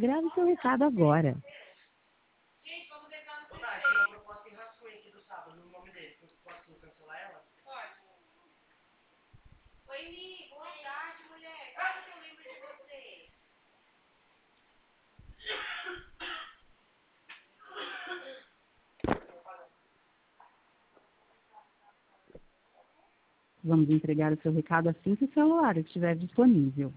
Grave seu recado agora. Gente, vamos entrar no sistema. Tem uma proposta em rascunho aqui do sábado, no nome dele. Posso cancelar ela? Pode. Oi, Mi. Boa tarde, mulher. Como que eu lembro de você? Vamos entregar o seu recado assim que o celular estiver disponível.